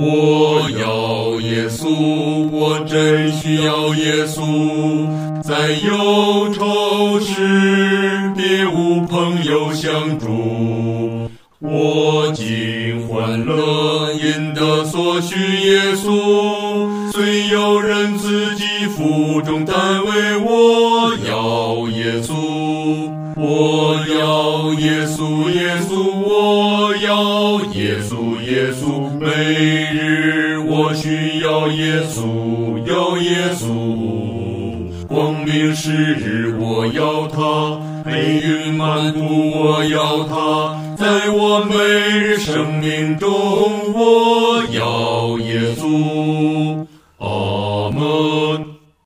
我要耶稣，我真需要耶稣，在忧愁时别无朋友相助。我尽欢乐，因得所需耶稣，虽有人自己负重担为我要耶稣，我要耶稣，耶稣，我要耶稣，耶稣，每日我需要耶稣，要耶稣，光明时日我要他，黑云漫布我要他，在我每日生命中我要耶稣。阿门。